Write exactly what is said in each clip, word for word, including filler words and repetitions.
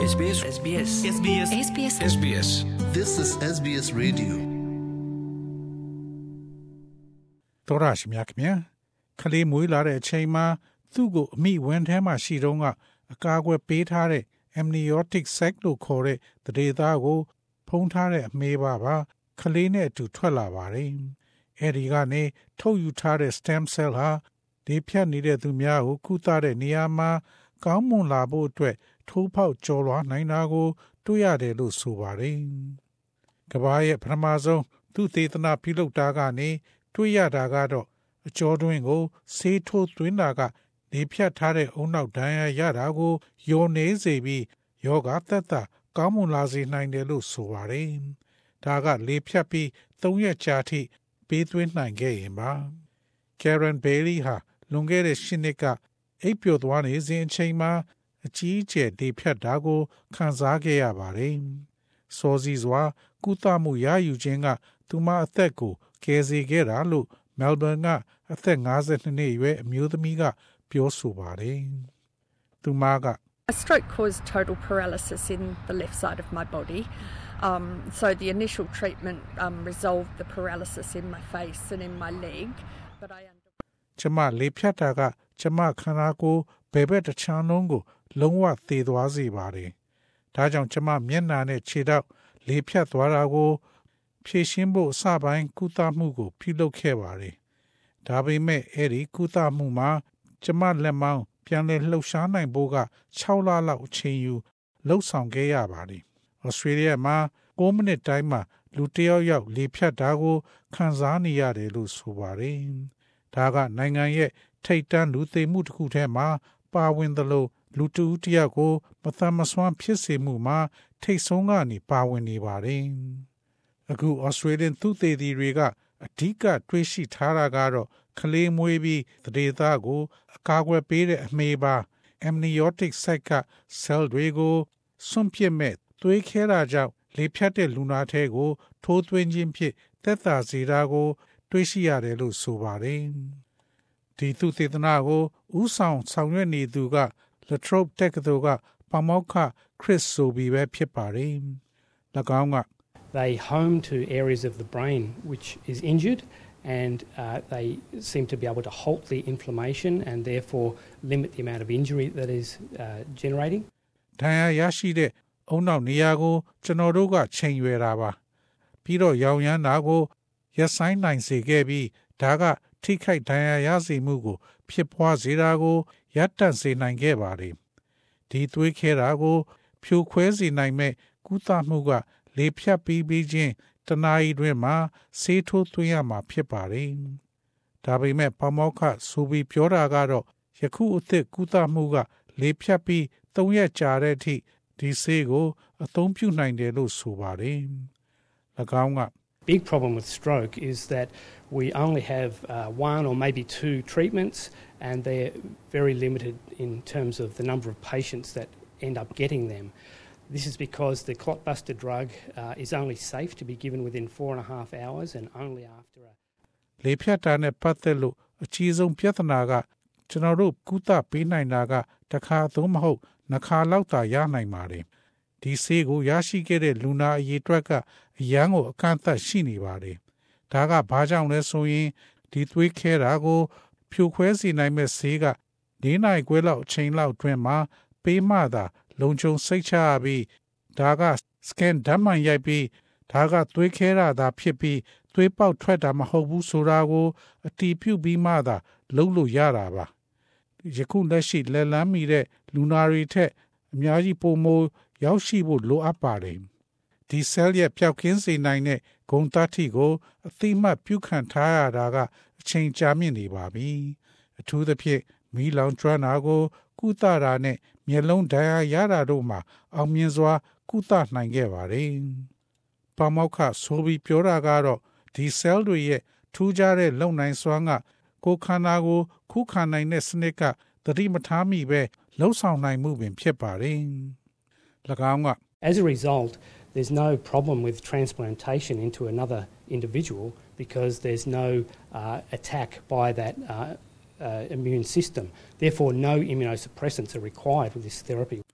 SBS SBS SBS SBS SBS This is เอส บี เอส Radio တော်ရရှိမြခင်ဗျာခလေးမွေးလာတဲ့အချိန်မှာသူ့ကိုအမိဝင်ထဲမှာရှိတော့ကအကာအကွယ်ပေးထားတဲ့ amniotic sac လို့ခေါ်တဲ့သတေသားကိုဖုံးထားတဲ့အမေးပါပါခလေးနဲ့အတူထွက်လာပါတယ်အဲဒီကနေထုတ်ယူထားတဲ့ stem cell ဟာဒီဖြတ်နေတဲ့သူများကိုကုသတဲ့နေရာမှာကောင်းမွန်လာဖို့အတွက်ထိုးဖောက်ကျော်လွှားနိုင်တာကိုတွေ့ရတယ်လို့ဆိုပါတယ်ကမ္ဘာရဲ့ပထမဆုံးသူသေသနာပြုလုပ်တာကနေတွေ့ရတာကတော့အကျော်တွင်းကိုဆေးထိုးသွင်းတာကနေဖြတ်ထားတဲ့အုံနောက်ဒဏ်ရာရတာကိုယိုနေစေပြီးယောဂသက်သာကောင်းမွန်လာစေနိုင်တယ်လို့ဆိုပါတယ်ဒါကလေဖြတ်ပြီးသုံးရက်ကြာထိပေးသွင်းနိုင်ခဲ့ရင်ပါ Karen Bailey ဟာလွန်ခဲ့တဲ့ရှစ်နှစ်ကအိပ်ပျော်သွားနေစဉ်အချိန်မှာအကြီးအကျယ်လေဖြတ်တာကိုခံစားခဲ့ရပါတယ်စောစီစွာကုသမှုရယူခြင်းကသူမအသက်ကိုကယ်ဆယ်ခဲ့တာလို့ Melbourne ကအသက်၅၂နှစ်အရွယ်အမျိုးသမီးကပြောဆိုပါတယ်သူမက A stroke caused total paralysis in the left side of my body. Um, so the initial treatment um, resolved the paralysis in my face and in my leg. But I underwent. ကျမလေဖြတ်တာကကျမခန္ဓာကိုယ်ဘယ်ဘက်တစ်ချမ်းလုံးကိုလုံးဝသေသွားစေပါတယ်။ဒါကြောင့်ကျမမျက်နှာနဲ့ခြေထောက်လေဖြတ်သွားတာကိုဖြည့်ရှင်းဖို့အစပိုင်းကုသမှုကိုပြုလုပ်ခဲ့ပါတယ်။ဒါပေမဲ့အဲ့ဒီကုသမှုမှာကျမလက်မောင်းပြန်လည်လှုပ်ရှားနိုင်ဖို့က၆လလောက်အချိန်ယူလှုပ်ဆောင်ခဲ့ရပါတယ်။ Australia မှာ၉မိနစ်တိုင်းမှာလူတစ်ယောက်ယောက်လေဖြတ်တာကိုခံစားနေရတယ်လို့ဆိုပါတယ်။ဒါကနိုင်ငံရဲ့ထိပ်တန်းလူသိမှုတစ်ခုထဲမှာပါဝင်သလိုလူတူတစ်ယောက်ကိုမသက်မစွမ်းဖြစ်စေမှုမှာထိတ်ဆုံးကနေပါဝင်နေပါတယ်။အခု Australian သုတေသီတွေကအဓိကတွေးရှိထားတာကတော့ကလေးမွေးပြီးသတေသားကိုအကာအကွယ်ပေးတဲ့အမေးပါ amniotic sac က cell တွေကိုစွန့်ပစ်မဲ့သွေးခဲတာကြောင့်လေဖြတ်တဲ့လူနာထဲကိုထိုးသွင်းခြင်းဖြင့်သက်သာစေတာကိုတွေးရှိရတယ်လို့ဆိုပါတယ်ဒီသုတေသနကိုဥဆောင်ဆောင်ရွက်နေသူက La Trobe တက္ကသိုလ်ကပါမောက္ခ Chris Sobey ပဲဖြစ်ပါတယ်၎င်းက They home to areas of the brain which is injured and uh, they seem to be able to halt the inflammation and therefore limit the amount of injury that is uh, generating. ဒဏ်ရာရရှိတဲ့အုံနောက်နေရာကိုကျွန်တော်တို့ကချိန်ရွယ်တာပါပြီးတော့ရောင်ရမ်းတာကိုရပ်ဆိုင်းနိုင်စေခဲ့ပြီးဒါကထိခိုက်ဒဏ်ရာရစေမှုကိုဖြစ်ပွားစေတာကိုရပ်တန့်စေနိုင်ခဲ့ပါတယ်ဒီသွေးခဲတာကိုဖြိုခွဲစေနိုင်မဲ့ကုသမှုကလေဖြတ်ပြီးပြီးချင်းတနာရီတွင်မှာဆေးထိုးသွင်းရမှာဖြစ်ပါတယ်ဒါပေမဲ့ပမောက္ခဆိုပြီးပြောတာကတော့ယခုအသစ်ကုသမှုကလေဖြတ်ပြီးသုံးရက်ကြာတဲ့အထိဒီဆေးကိုအသုံးပြုနိုင်တယ်လို့ဆိုပါတယ်၎င်းက Big problem with stroke is that we only have uh, one or maybe two treatments and they're very limited in terms of the number of patients that end up getting them. This is because the clotbuster drug uh, is only safe to be given within four and a half hours and only after a လေဖြတ်တာနဲ့ပတ်သက်လို့အကြီးဆုံးပြဿနာကကျွန်တော်တို့ကုသပေးနိုင်တာကတစ်ခါသုံးမဟုတ်နှစ်ခါလောက်သာရနိုင်ပါတယ်ဒီဆေးကိုရရှိခဲ့တဲ့လူနာအရေအတွက်ကအရန်ကိုအကန့်အသတ်ရှိနေပါတယ်ဒါကဘာကြောင့်လဲဆိုရင်ဒီသွေးခဲတာကိုဖြိုခွဲစေနိုင်မဲ့ဆေးက၄နိုင်ခွဲလောက်အချိန်လောက်တွင်မှာပေးမှသာလုံခြုံစိတ်ချရပြီးဒါက scan ဓာတ်မှန်ရိုက်ပြီးဒါကသွေးခဲတာသာဖြစ်ပြီးသွေးပေါက်ထွက်တာမဟုတ်ဘူးဆိုတာကိုအတည်ပြုပြီးမှသာလုပ်လို့ရတာပါယခုလက်ရှိလက်လန်းမီတဲ့လူနာတွေထက်အများကြီးပိုမိုရောက်ရှိဖို့လိုအပ်ပါတယ်ဒီ cell ရဲ့ပျောက်ကင်းစေနိုင်တဲ့ဂုဏ်သတ္တိကိုအသိမှတ်ပြုခံထားရတာကအချိန်ကြာမြင့်နေပါပြီအထူးသဖြင့်မီးလောင်ကျွမ်းတာကိုကုသတာနဲ့မျက်လုံးဒဏ်ရာရတာတို့မှာအောင်မြင်စွာကုသနိုင်ခဲ့ပါတယ်ပမောက္ခဆိုပြီးပြောတာကတော့ဒီ cell တွေရဲ့ထူးခြားတဲ့လုံနိုင်စွမ်းကကိုယ်ခန္ဓာကိုခုခံနိုင်တဲ့စနစ်ကသတိမထားမိပဲလှုပ်ဆောင်နိုင်မှုပင်ဖြစ်ပါတယ်၎င်းက As a result, there's no problem with transplantation into another individual because there's no uh, attack by that uh, uh, immune system. Therefore, no immunosuppressants are required with this therapy.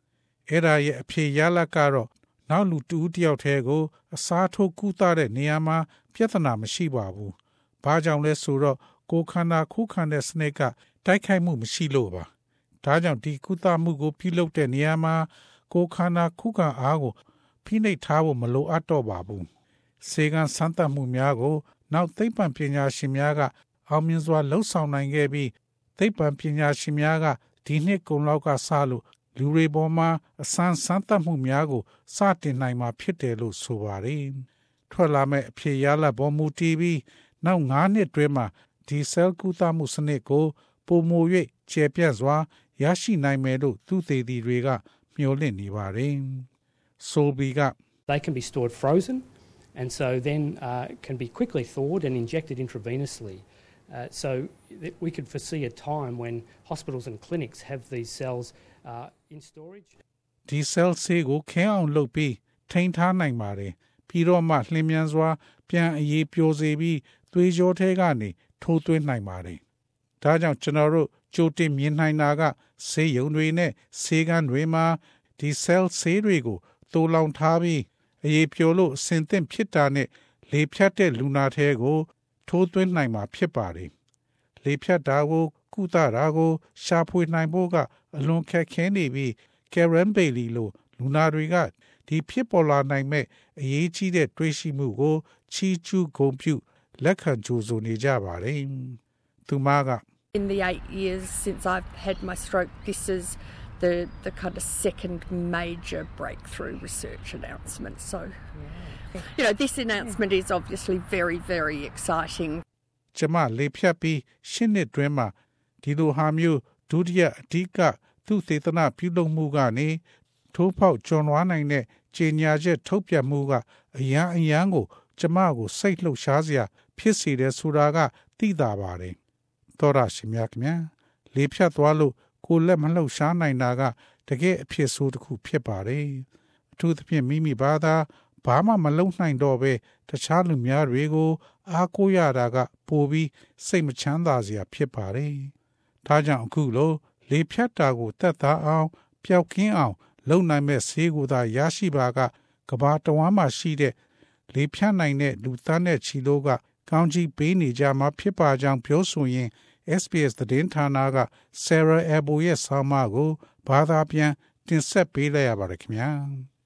အဲ့ဒါရဲ့အဖြေရလဒ်ကတော့နောက်လူတူတယောက်တည်းကိုအစားထိုးကုသတဲ့နေရာမှာပြဿနာမရှိပါဘူး။ဘာကြောင့်လဲဆိုတော့ကိုယ်ခန္ဓာခုခံတဲ့စနစ်ကတိုက်ခိုက်မှုမရှိလို့ပါ။ဒါကြောင့်ဒီကုသမှုကိုပြုလုပ်တဲ့နေရာမှာကိုယ်ခန္ဓာခုခံအားကိုဖိနှိပ်ထားဖို့မလိုအပ်တော့ပါဘူး။စေကံစမ်းသပ်မှုများကိုနောက်သိပ္ပံပညာရှင်များကအောင်မြင်စွာလှုပ်ဆောင်နိုင်ခဲ့ပြီးသိပ္ပံပညာရှင်များကဒီနှစ်ကုန်လောက်ကစလို့လူတွေပေါ်မှာအစမ်းစမ်းသပ်မှုများကိုစတင်နိုင်မှာဖြစ်တယ်လို့ဆိုပါတယ်။ထွက်လာမဲ့အဖြေရလဒ်ပေါ်မူတည်ပြီးနောက်၅နှစ်တွင်းမှာဒီဆဲလ်ကုသမှုစနစ်ကိုပုံမူ၍ကျေပြန့်စွာရရှိနိုင်မယ်လို့သူသေသည်တွေကမျှော်လင့်နေပါတယ်။ဆိုဘီက They can be stored frozen and so then uh, can be quickly thawed and injected intravenously. Uh, so th- we could foresee a time when hospitals and clinics have these cells uh, in storage. ဒီဆဲလ်ဆေးကိုခင်းအောင်လုပ်ပြီးထိန်းထားနိုင်ပါတယ်ပြီးတော့မှလျင်မြန်စွာပြန်အရေးပြိုစေပြီးသွေးကြောထဲကနေထိုးသွင်းနိုင်ပါတယ်ဒါကြောင့်ကျွန်တော်တို့ကြိုတင်မြင်နိုင်တာကဆေးရုံတွေနဲ့ဆေးကန်းတွေမှာဒီဆဲလ်ဆေးတွေကိုသိုးလောင်ထားပြီးအရေးပြိုလို့အဆင်သင့်ဖြစ်တာနဲ့လေဖြတ်တဲ့လူနာထဲကိုထိုးသွင်းနိုင်မှာဖြစ်ပါတယ်လေဖြတ်တာကိုကုသတာကိုရှာဖွေနိုင်ဖို့ကအလွန်ခက်ခဲနေပြီးKaren Bailey လိုလူနာတွေကဒီဖြစ်ပေါ်လာနိုင်မဲ့အရေးကြီးတဲ့တွေးရှိမှုကိုချီးကျူးဂုဏ်ပြုလက်ခံကြိုဆိုနေကြပါတယ်။သူမက In the eight years since I've had my stroke, this is the the kind of second major breakthrough research announcement. So, yeah. you know, this announcement is obviously very, very exciting. ကျမလေဖြတ်ပြီးရှစ်နှစ်တွင်းမှာဒီလိုဟာမျိုးဒုတိယအဓိကသူသေသနာပြုလုပ်မှုကနေထိုးဖောက်ကျွံလွှားနိုင်တဲ့ကြေညာချက်ထုတ်ပြန်မှုကအရန်အရန်ကိုကျမကိုစိတ်လှုပ်ရှားစရာဖြစ်စေတယ်ဆိုတာကသိတာပါတယ်သောရရှိမြခင်ဗျာလေဖြတ်သွားလို့ကိုလက်မလှုပ်ရှားနိုင်တာကတကယ်အဖြစ်ဆိုးတစ်ခုဖြစ်ပါတယ်အထူးသဖြင့်မိမိဘာသာဘာမှမလုပ်နိုင်တော့ပဲတခြားလူများတွေကိုအားကိုးရတာကပိုပြီးစိတ်မချမ်းသာစရာဖြစ်ပါတယ်ဒါကြောင့်အခုလိုလေဖြတ်တာကိုတက်သားအောင်ပျောက်ကင်းအောင်လုံနိုင်မဲ့ဆေးကိုသာရရှိပါကကဘာတဝမ်းမှာရှိတဲ့လေဖြတ်နိုင်တဲ့လူသားနဲ့ချီလို့ကကောင်းကြီးပေးနေကြမှာဖြစ်ပါကြောင်းပြောဆိုရင် S B S သတင်းဌာနက Sarah Abo ရဲ့ဆောင်းပါးကိုဘာသာပြန်တင်ဆက်ပေးလိုက်ရပါတယ်ခင်ဗျာ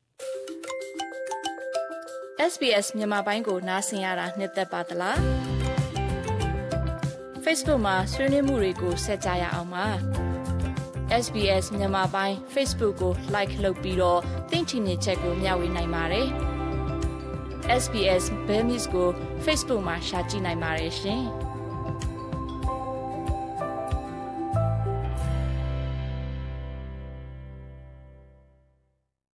S B S မြန်မာပိုင်းကိုနားဆင်ရတာနှစ်သက်ပါတလား Facebook မှာဆွေးနွေးမှုတွေကိုဆက်ကြရအောင်ပါ S B S မြန်မာပိုင်း Facebook ကို like လုပ်ပြီးတော့သင်ချင်တဲ့ချက်ကိုမျှဝေနိုင်ပါတယ် S B S Burmese ကို Facebook မှာ share ကြည့်နိုင်ပါတယ်ရှင်